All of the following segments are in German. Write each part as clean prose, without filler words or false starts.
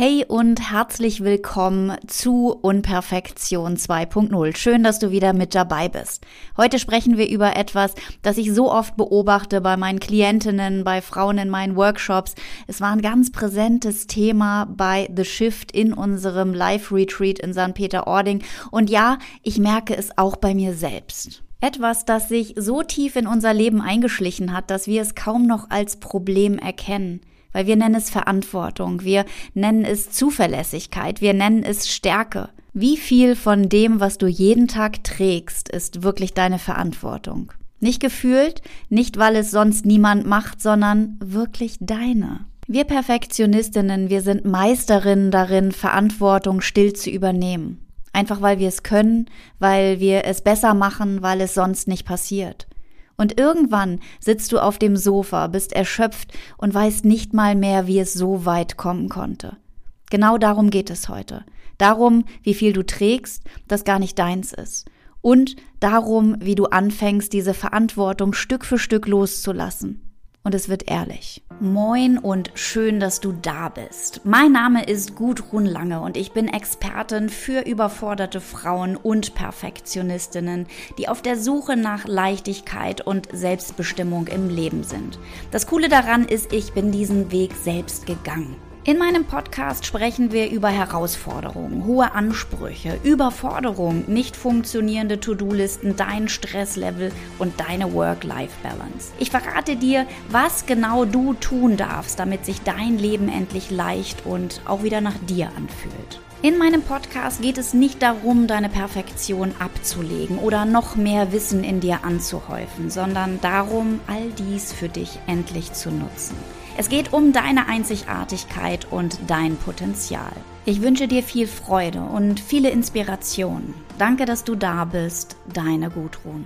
Hey und herzlich willkommen zu Unperfektion 2.0. Schön, dass du wieder mit dabei bist. Heute sprechen wir über etwas, das ich so oft beobachte bei meinen Klientinnen, bei Frauen in meinen Workshops. Es war ein ganz präsentes Thema bei The Shift in unserem Live-Retreat in St. Peter-Ording. Und ja, ich merke es auch bei mir selbst. Etwas, das sich so tief in unser Leben eingeschlichen hat, dass wir es kaum noch als Problem erkennen. Weil wir nennen es Verantwortung, wir nennen es Zuverlässigkeit, wir nennen es Stärke. Wie viel von dem, was du jeden Tag trägst, ist wirklich deine Verantwortung? Nicht gefühlt, nicht weil es sonst niemand macht, sondern wirklich deine. Wir Perfektionistinnen, wir sind Meisterinnen darin, Verantwortung still zu übernehmen. Einfach weil wir es können, weil wir es besser machen, weil es sonst nicht passiert. Und irgendwann sitzt du auf dem Sofa, bist erschöpft und weißt nicht mal mehr, wie es so weit kommen konnte. Genau darum geht es heute. Darum, wie viel du trägst, das gar nicht deins ist. Und darum, wie du anfängst, diese Verantwortung Stück für Stück loszulassen. Und es wird ehrlich. Moin und schön, dass du da bist. Mein Name ist Gudrun Lange und ich bin Expertin für überforderte Frauen und Perfektionistinnen, die auf der Suche nach Leichtigkeit und Selbstbestimmung im Leben sind. Das Coole daran ist, ich bin diesen Weg selbst gegangen. In meinem Podcast sprechen wir über Herausforderungen, hohe Ansprüche, Überforderung, nicht funktionierende To-Do-Listen, dein Stresslevel und deine Work-Life-Balance. Ich verrate dir, was genau du tun darfst, damit sich dein Leben endlich leicht und auch wieder nach dir anfühlt. In meinem Podcast geht es nicht darum, deine Perfektion abzulegen oder noch mehr Wissen in dir anzuhäufen, sondern darum, all dies für dich endlich zu nutzen. Es geht um deine Einzigartigkeit und dein Potenzial. Ich wünsche dir viel Freude und viele Inspirationen. Danke, dass du da bist. Deine Gudrun.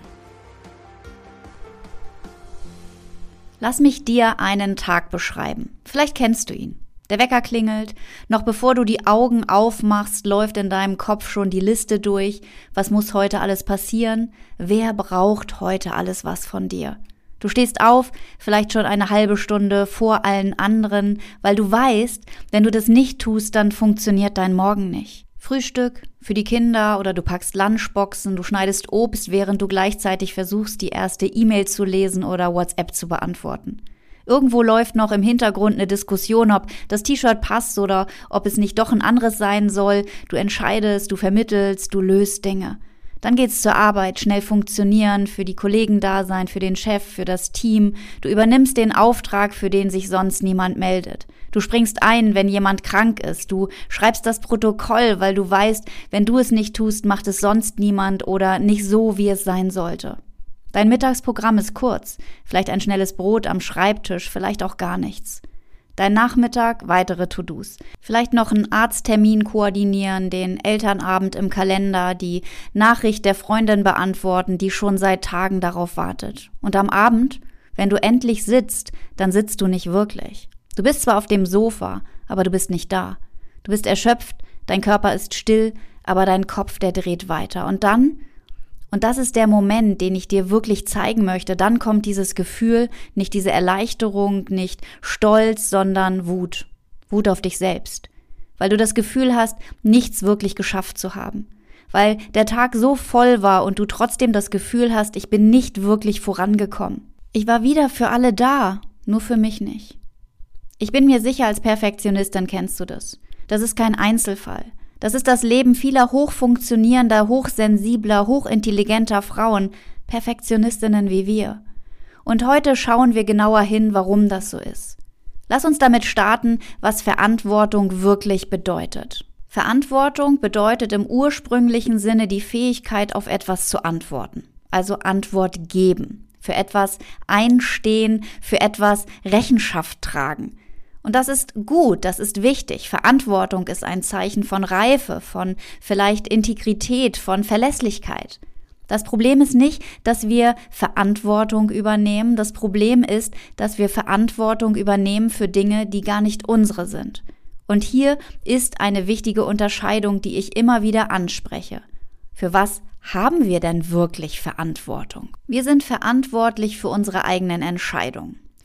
Lass mich dir einen Tag beschreiben. Vielleicht kennst du ihn. Der Wecker klingelt. Noch bevor du die Augen aufmachst, läuft in deinem Kopf schon die Liste durch. Was muss heute alles passieren? Wer braucht heute alles was von dir? Du stehst auf, vielleicht schon eine halbe Stunde vor allen anderen, weil du weißt, wenn du das nicht tust, dann funktioniert dein Morgen nicht. Frühstück für die Kinder oder du packst Lunchboxen, du schneidest Obst, während du gleichzeitig versuchst, die erste E-Mail zu lesen oder WhatsApp zu beantworten. Irgendwo läuft noch im Hintergrund eine Diskussion, ob das T-Shirt passt oder ob es nicht doch ein anderes sein soll. Du entscheidest, du vermittelst, du löst Dinge. Dann geht's zur Arbeit, schnell funktionieren, für die Kollegen da sein, für den Chef, für das Team. Du übernimmst den Auftrag, für den sich sonst niemand meldet. Du springst ein, wenn jemand krank ist. Du schreibst das Protokoll, weil du weißt, wenn du es nicht tust, macht es sonst niemand oder nicht so, wie es sein sollte. Dein Mittagsprogramm ist kurz. Vielleicht ein schnelles Brot am Schreibtisch, vielleicht auch gar nichts. Dein Nachmittag, weitere To-Dos. Vielleicht noch einen Arzttermin koordinieren, den Elternabend im Kalender, die Nachricht der Freundin beantworten, die schon seit Tagen darauf wartet. Und am Abend, wenn du endlich sitzt, dann sitzt du nicht wirklich. Du bist zwar auf dem Sofa, aber du bist nicht da. Du bist erschöpft, dein Körper ist still, aber dein Kopf, der dreht weiter. Und dann, und das ist der Moment, den ich dir wirklich zeigen möchte, dann kommt dieses Gefühl, nicht diese Erleichterung, nicht Stolz, sondern Wut. Wut auf dich selbst. Weil du das Gefühl hast, nichts wirklich geschafft zu haben. Weil der Tag so voll war und du trotzdem das Gefühl hast, ich bin nicht wirklich vorangekommen. Ich war wieder für alle da, nur für mich nicht. Ich bin mir sicher, als Perfektionistin kennst du das. Das ist kein Einzelfall. Das ist das Leben vieler hochfunktionierender, hochsensibler, hochintelligenter Frauen, Perfektionistinnen wie wir. Und heute schauen wir genauer hin, warum das so ist. Lass uns damit starten, was Verantwortung wirklich bedeutet. Verantwortung bedeutet im ursprünglichen Sinne die Fähigkeit, auf etwas zu antworten. Also Antwort geben, für etwas einstehen, für etwas Rechenschaft tragen. Und das ist gut, das ist wichtig. Verantwortung ist ein Zeichen von Reife, von vielleicht Integrität, von Verlässlichkeit. Das Problem ist nicht, dass wir Verantwortung übernehmen. Das Problem ist, dass wir Verantwortung übernehmen für Dinge, die gar nicht unsere sind. Und hier ist eine wichtige Unterscheidung, die ich immer wieder anspreche. Für was haben wir denn wirklich Verantwortung? Wir sind verantwortlich für unsere eigenen Entscheidungen.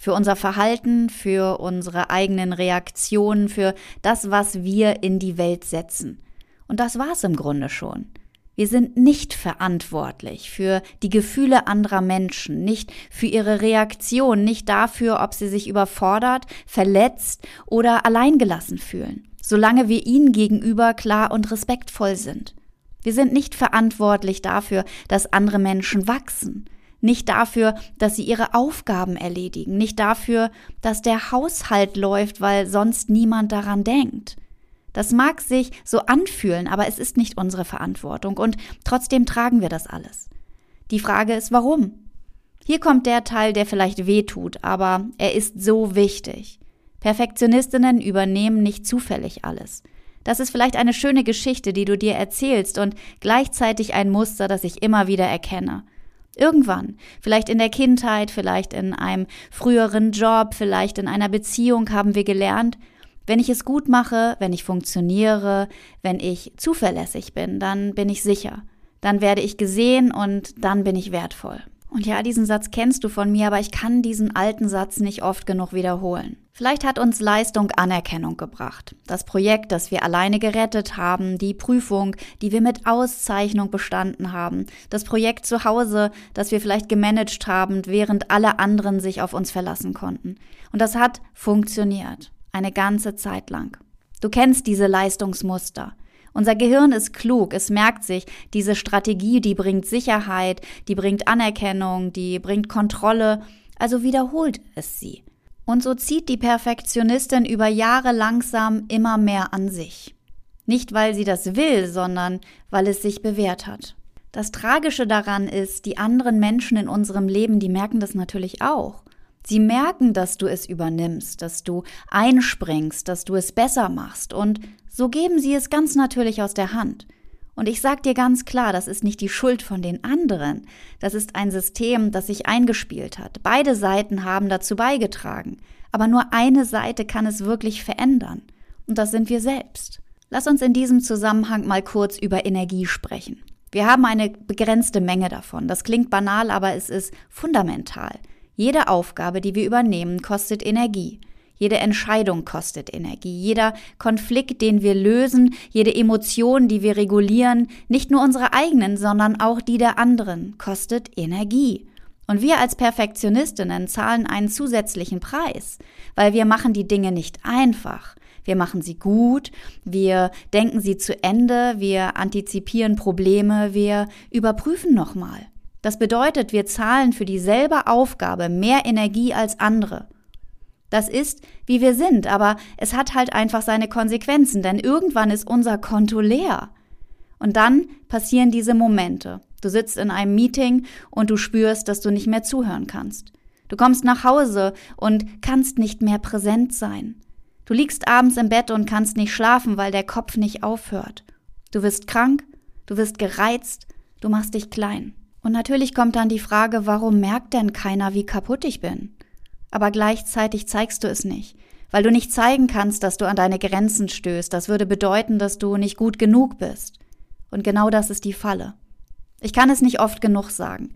Für unser Verhalten, für unsere eigenen Reaktionen, für das, was wir in die Welt setzen. Und das war's im Grunde schon. Wir sind nicht verantwortlich für die Gefühle anderer Menschen, nicht für ihre Reaktion, nicht dafür, ob sie sich überfordert, verletzt oder alleingelassen fühlen, solange wir ihnen gegenüber klar und respektvoll sind. Wir sind nicht verantwortlich dafür, dass andere Menschen wachsen, nicht dafür, dass sie ihre Aufgaben erledigen, nicht dafür, dass der Haushalt läuft, weil sonst niemand daran denkt. Das mag sich so anfühlen, aber es ist nicht unsere Verantwortung und trotzdem tragen wir das alles. Die Frage ist, warum? Hier kommt der Teil, der vielleicht wehtut, aber er ist so wichtig. Perfektionistinnen übernehmen nicht zufällig alles. Das ist vielleicht eine schöne Geschichte, die du dir erzählst und gleichzeitig ein Muster, das ich immer wieder erkenne. Irgendwann, vielleicht in der Kindheit, vielleicht in einem früheren Job, vielleicht in einer Beziehung haben wir gelernt, wenn ich es gut mache, wenn ich funktioniere, wenn ich zuverlässig bin, dann bin ich sicher. Dann werde ich gesehen und dann bin ich wertvoll. Und ja, diesen Satz kennst du von mir, aber ich kann diesen alten Satz nicht oft genug wiederholen. Vielleicht hat uns Leistung Anerkennung gebracht. Das Projekt, das wir alleine gerettet haben, die Prüfung, die wir mit Auszeichnung bestanden haben, das Projekt zu Hause, das wir vielleicht gemanagt haben, während alle anderen sich auf uns verlassen konnten. Und das hat funktioniert. Eine ganze Zeit lang. Du kennst diese Leistungsmuster. Unser Gehirn ist klug, es merkt sich, diese Strategie, die bringt Sicherheit, die bringt Anerkennung, die bringt Kontrolle, also wiederholt es sie. Und so zieht die Perfektionistin über Jahre langsam immer mehr an sich. Nicht, weil sie das will, sondern weil es sich bewährt hat. Das Tragische daran ist, die anderen Menschen in unserem Leben, die merken das natürlich auch. Sie merken, dass du es übernimmst, dass du einspringst, dass du es besser machst und so geben sie es ganz natürlich aus der Hand. Und ich sag dir ganz klar, das ist nicht die Schuld von den anderen. Das ist ein System, das sich eingespielt hat. Beide Seiten haben dazu beigetragen. Aber nur eine Seite kann es wirklich verändern. Und das sind wir selbst. Lass uns in diesem Zusammenhang mal kurz über Energie sprechen. Wir haben eine begrenzte Menge davon. Das klingt banal, aber es ist fundamental. Jede Aufgabe, die wir übernehmen, kostet Energie. Jede Entscheidung kostet Energie. Jeder Konflikt, den wir lösen, jede Emotion, die wir regulieren, nicht nur unsere eigenen, sondern auch die der anderen, kostet Energie. Und wir als Perfektionistinnen zahlen einen zusätzlichen Preis, weil wir machen die Dinge nicht einfach. Wir machen sie gut, wir denken sie zu Ende, wir antizipieren Probleme, wir überprüfen nochmal. Das bedeutet, wir zahlen für dieselbe Aufgabe mehr Energie als andere. Das ist, wie wir sind, aber es hat halt einfach seine Konsequenzen, denn irgendwann ist unser Konto leer. Und dann passieren diese Momente. Du sitzt in einem Meeting und du spürst, dass du nicht mehr zuhören kannst. Du kommst nach Hause und kannst nicht mehr präsent sein. Du liegst abends im Bett und kannst nicht schlafen, weil der Kopf nicht aufhört. Du wirst krank, du wirst gereizt, du machst dich klein. Und natürlich kommt dann die Frage, warum merkt denn keiner, wie kaputt ich bin? Aber gleichzeitig zeigst du es nicht, weil du nicht zeigen kannst, dass du an deine Grenzen stößt. Das würde bedeuten, dass du nicht gut genug bist. Und genau das ist die Falle. Ich kann es nicht oft genug sagen.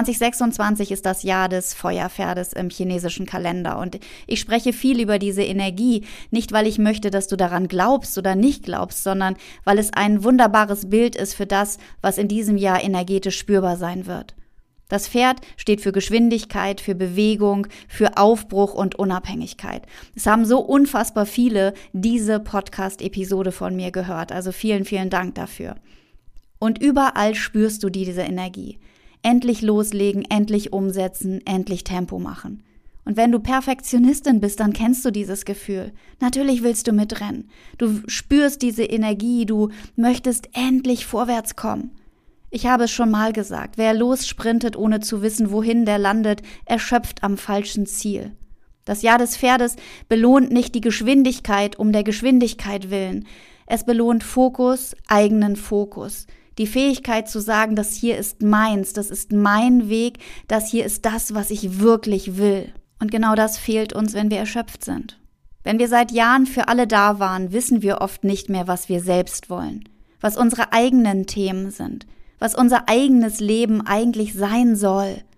2026 ist das Jahr des Feuerpferdes im chinesischen Kalender und ich spreche viel über diese Energie, nicht weil ich möchte, dass du daran glaubst oder nicht glaubst, sondern weil es ein wunderbares Bild ist für das, was in diesem Jahr energetisch spürbar sein wird. Das Pferd steht für Geschwindigkeit, für Bewegung, für Aufbruch und Unabhängigkeit. Es haben so unfassbar viele diese Podcast-Episode von mir gehört, also vielen, vielen Dank dafür. Und überall spürst du diese Energie. Endlich loslegen, endlich umsetzen, endlich Tempo machen. Und wenn du Perfektionistin bist, dann kennst du dieses Gefühl. Natürlich willst du mitrennen. Du spürst diese Energie, du möchtest endlich vorwärts kommen. Ich habe es schon mal gesagt, wer lossprintet, ohne zu wissen, wohin der landet, erschöpft am falschen Ziel. Das Jahr des Pferdes belohnt nicht die Geschwindigkeit um der Geschwindigkeit willen. Es belohnt Fokus, eigenen Fokus. Die Fähigkeit zu sagen, das hier ist meins, das ist mein Weg, das hier ist das, was ich wirklich will. Und genau das fehlt uns, wenn wir erschöpft sind. Wenn wir seit Jahren für alle da waren, wissen wir oft nicht mehr, was wir selbst wollen, was unsere eigenen Themen sind, was unser eigenes Leben eigentlich sein soll.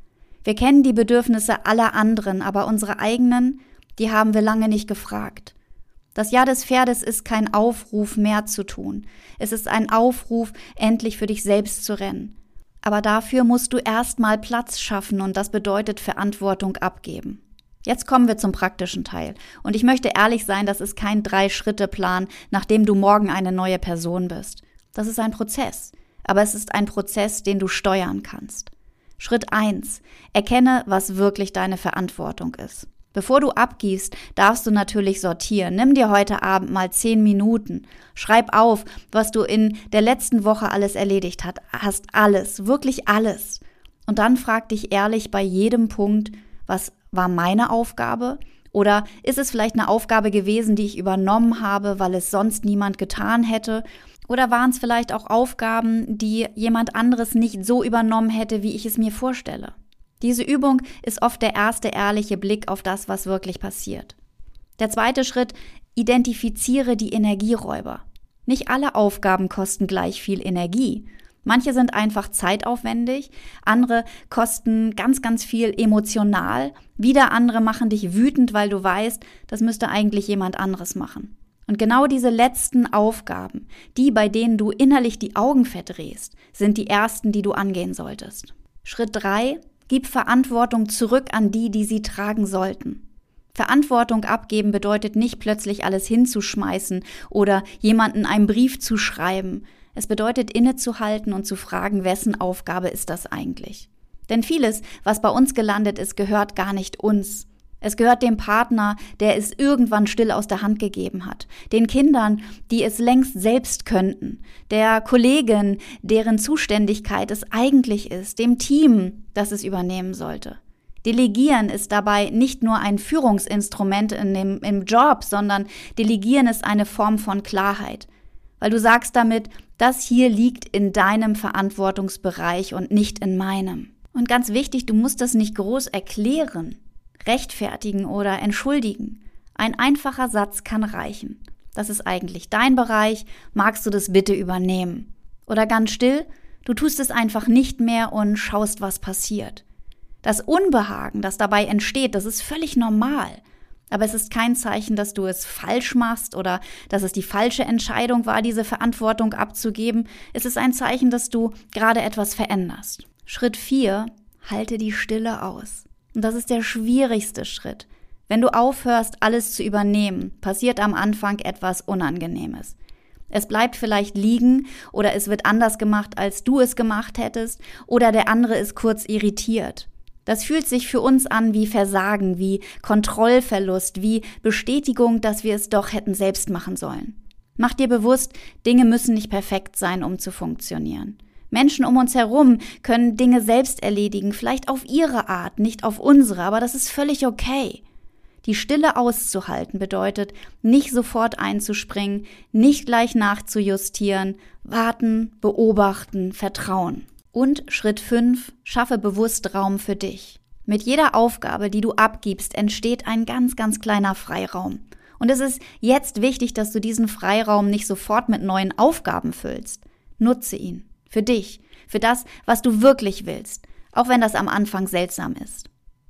Wir kennen die Bedürfnisse aller anderen, aber unsere eigenen, die haben wir lange nicht gefragt. Das Jahr des Pferdes ist kein Aufruf, mehr zu tun. Es ist ein Aufruf, endlich für dich selbst zu rennen. Aber dafür musst du erstmal Platz schaffen und das bedeutet Verantwortung abgeben. Jetzt kommen wir zum praktischen Teil. Und ich möchte ehrlich sein, das ist kein 3-Schritte-Plan, nachdem du morgen eine neue Person bist. Das ist ein Prozess. Aber es ist ein Prozess, den du steuern kannst. Schritt 1. Erkenne, was wirklich deine Verantwortung ist. Bevor du abgibst, darfst du natürlich sortieren. Nimm dir heute Abend mal 10 Minuten. Schreib auf, was du in der letzten Woche alles erledigt hast. Alles, wirklich alles. Und dann frag dich ehrlich bei jedem Punkt, was war meine Aufgabe? Oder ist es vielleicht eine Aufgabe gewesen, die ich übernommen habe, weil es sonst niemand getan hätte? Oder waren es vielleicht auch Aufgaben, die jemand anderes nicht so übernommen hätte, wie ich es mir vorstelle? Diese Übung ist oft der erste ehrliche Blick auf das, was wirklich passiert. Der zweite Schritt: Identifiziere die Energieräuber. Nicht alle Aufgaben kosten gleich viel Energie. Manche sind einfach zeitaufwendig, andere kosten ganz, ganz viel emotional, wieder andere machen dich wütend, weil du weißt, das müsste eigentlich jemand anderes machen. Und genau diese letzten Aufgaben, die, bei denen du innerlich die Augen verdrehst, sind die ersten, die du angehen solltest. Schritt 3: Gib Verantwortung zurück an die, die sie tragen sollten. Verantwortung abgeben bedeutet nicht plötzlich alles hinzuschmeißen oder jemanden einen Brief zu schreiben. Es bedeutet innezuhalten und zu fragen, wessen Aufgabe ist das eigentlich? Denn vieles, was bei uns gelandet ist, gehört gar nicht uns. Es gehört dem Partner, der es irgendwann still aus der Hand gegeben hat, den Kindern, die es längst selbst könnten, der Kollegin, deren Zuständigkeit es eigentlich ist, dem Team, das es übernehmen sollte. Delegieren ist dabei nicht nur ein Führungsinstrument im Job, sondern Delegieren ist eine Form von Klarheit, weil du sagst damit, das hier liegt in deinem Verantwortungsbereich und nicht in meinem. Und ganz wichtig, du musst das nicht groß erklären, rechtfertigen oder entschuldigen. Ein einfacher Satz kann reichen. Das ist eigentlich dein Bereich, magst du das bitte übernehmen? Oder ganz still, du tust es einfach nicht mehr und schaust, was passiert. Das Unbehagen, das dabei entsteht, das ist völlig normal. Aber es ist kein Zeichen, dass du es falsch machst oder dass es die falsche Entscheidung war, diese Verantwortung abzugeben. Es ist ein Zeichen, dass du gerade etwas veränderst. Schritt 4, halte die Stille aus. Und das ist der schwierigste Schritt. Wenn du aufhörst, alles zu übernehmen, passiert am Anfang etwas Unangenehmes. Es bleibt vielleicht liegen oder es wird anders gemacht, als du es gemacht hättest, oder der andere ist kurz irritiert. Das fühlt sich für uns an wie Versagen, wie Kontrollverlust, wie Bestätigung, dass wir es doch hätten selbst machen sollen. Mach dir bewusst, Dinge müssen nicht perfekt sein, um zu funktionieren. Menschen um uns herum können Dinge selbst erledigen, vielleicht auf ihre Art, nicht auf unsere, aber das ist völlig okay. Die Stille auszuhalten bedeutet, nicht sofort einzuspringen, nicht gleich nachzujustieren, warten, beobachten, vertrauen. Und Schritt 5, schaffe bewusst Raum für dich. Mit jeder Aufgabe, die du abgibst, entsteht ein ganz, ganz kleiner Freiraum. Und es ist jetzt wichtig, dass du diesen Freiraum nicht sofort mit neuen Aufgaben füllst. Nutze ihn. Für dich, für das, was du wirklich willst, auch wenn das am Anfang seltsam ist.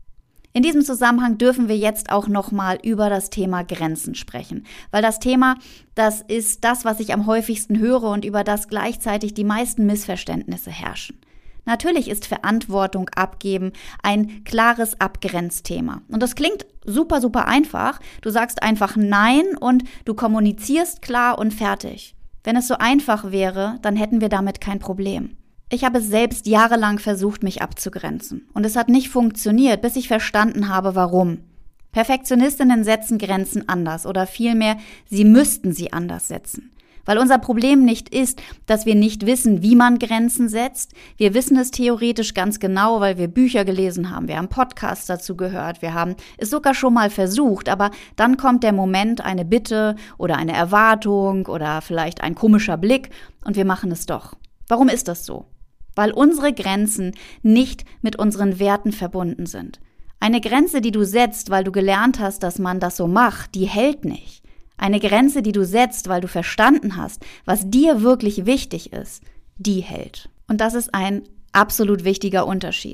In diesem Zusammenhang dürfen wir jetzt auch nochmal über das Thema Grenzen sprechen, weil das Thema, das ist das, was ich am häufigsten höre und über das gleichzeitig die meisten Missverständnisse herrschen. Natürlich ist Verantwortung abgeben ein klares Abgrenzthema. Und das klingt super, super einfach. Du sagst einfach Nein und du kommunizierst klar und fertig. Wenn es so einfach wäre, dann hätten wir damit kein Problem. Ich habe selbst jahrelang versucht, mich abzugrenzen. Und es hat nicht funktioniert, bis ich verstanden habe, warum. Perfektionistinnen setzen Grenzen anders oder vielmehr, sie müssten sie anders setzen. Weil unser Problem nicht ist, dass wir nicht wissen, wie man Grenzen setzt. Wir wissen es theoretisch ganz genau, weil wir Bücher gelesen haben, wir haben Podcasts dazu gehört, wir haben es sogar schon mal versucht. Aber dann kommt der Moment, eine Bitte oder eine Erwartung oder vielleicht ein komischer Blick und wir machen es doch. Warum ist das so? Weil unsere Grenzen nicht mit unseren Werten verbunden sind. Eine Grenze, die du setzt, weil du gelernt hast, dass man das so macht, die hält nicht. Eine Grenze, die du setzt, weil du verstanden hast, was dir wirklich wichtig ist, die hält. Und das ist ein absolut wichtiger Unterschied.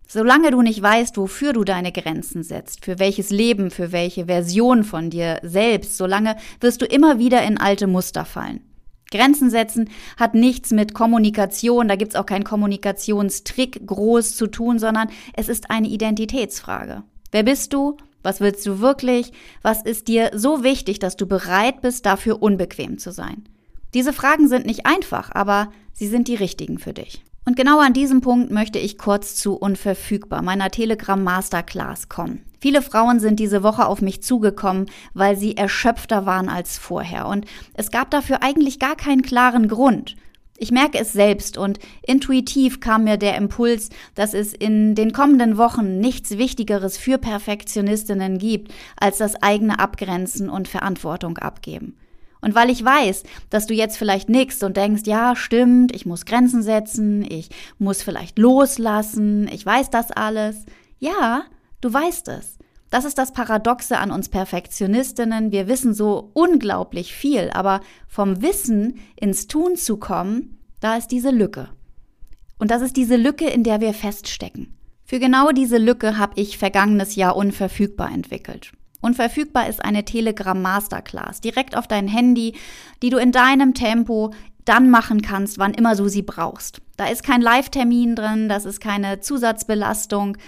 Solange du nicht weißt, wofür du deine Grenzen setzt, für welches Leben, für welche Version von dir selbst, solange wirst du immer wieder in alte Muster fallen. Grenzen setzen hat nichts mit Kommunikation, da gibt's auch keinen Kommunikationstrick groß zu tun, sondern es ist eine Identitätsfrage. Wer bist du? Was willst du wirklich? Was ist dir so wichtig, dass du bereit bist, dafür unbequem zu sein? Diese Fragen sind nicht einfach, aber sie sind die richtigen für dich. Und genau an diesem Punkt möchte ich kurz zu Unverfügbar, meiner Telegram Masterclass, kommen. Viele Frauen sind diese Woche auf mich zugekommen, weil sie erschöpfter waren als vorher. Und es gab dafür eigentlich gar keinen klaren Grund. Ich merke es selbst und intuitiv kam mir der Impuls, dass es in den kommenden Wochen nichts Wichtigeres für Perfektionistinnen gibt, als das eigene Abgrenzen und Verantwortung abgeben. Und weil ich weiß, dass du jetzt vielleicht nickst und denkst, ja, stimmt, ich muss Grenzen setzen, ich muss vielleicht loslassen, ich weiß das alles. Ja, du weißt es. Das ist das Paradoxe an uns Perfektionistinnen. Wir wissen so unglaublich viel, aber vom Wissen ins Tun zu kommen, da ist diese Lücke. Und das ist diese Lücke, in der wir feststecken. Für genau diese Lücke habe ich vergangenes Jahr Unverfügbar entwickelt. Unverfügbar ist eine Telegram Masterclass, direkt auf dein Handy, die du in deinem Tempo dann machen kannst, wann immer du sie brauchst. Da ist kein Live-Termin drin, das ist keine Zusatzbelastung.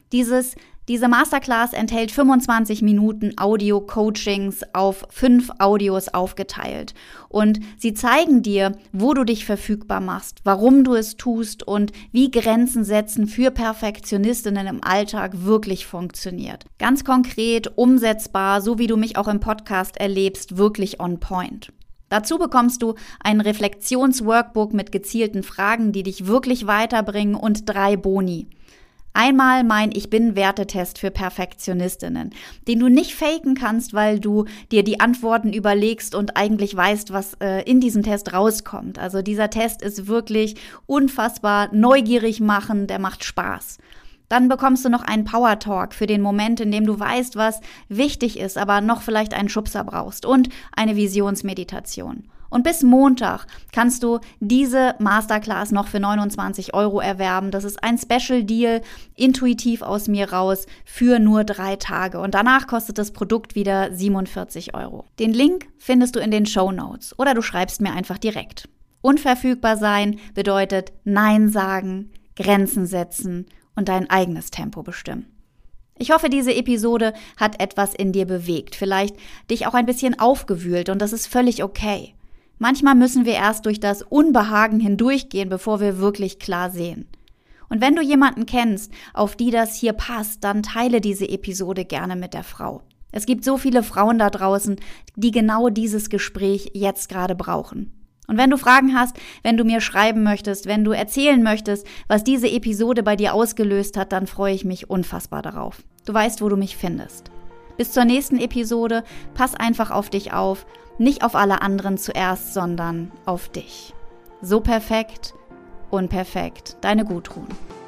Diese Masterclass enthält 25 Minuten Audio-Coachings auf 5 Audios aufgeteilt. Und sie zeigen dir, wo du dich verfügbar machst, warum du es tust und wie Grenzen setzen für Perfektionistinnen im Alltag wirklich funktioniert. Ganz konkret, umsetzbar, so wie du mich auch im Podcast erlebst, wirklich on point. Dazu bekommst du ein Reflexions-Workbook mit gezielten Fragen, die dich wirklich weiterbringen und 3 Boni. Einmal mein Ich-Bin-Wertetest für Perfektionistinnen, den du nicht faken kannst, weil du dir die Antworten überlegst und eigentlich weißt, was in diesem Test rauskommt. Also dieser Test ist wirklich unfassbar neugierig machen, der macht Spaß. Dann bekommst du noch einen Power Talk für den Moment, in dem du weißt, was wichtig ist, aber noch vielleicht einen Schubser brauchst und eine Visionsmeditation. Und bis Montag kannst du diese Masterclass noch für 29 € erwerben. Das ist ein Special Deal, intuitiv aus mir raus, für nur 3 Tage. Und danach kostet das Produkt wieder 47 €. Den Link findest du in den Shownotes oder du schreibst mir einfach direkt. Unverfügbar sein bedeutet Nein sagen, Grenzen setzen und dein eigenes Tempo bestimmen. Ich hoffe, diese Episode hat etwas in dir bewegt, vielleicht dich auch ein bisschen aufgewühlt und das ist völlig okay. Manchmal müssen wir erst durch das Unbehagen hindurchgehen, bevor wir wirklich klar sehen. Und wenn du jemanden kennst, auf die das hier passt, dann teile diese Episode gerne mit der Frau. Es gibt so viele Frauen da draußen, die genau dieses Gespräch jetzt gerade brauchen. Und wenn du Fragen hast, wenn du mir schreiben möchtest, wenn du erzählen möchtest, was diese Episode bei dir ausgelöst hat, dann freue ich mich unfassbar darauf. Du weißt, wo du mich findest. Bis zur nächsten Episode, pass einfach auf dich auf. Nicht auf alle anderen zuerst, sondern auf dich. So perfekt, unperfekt. Deine Gudrun.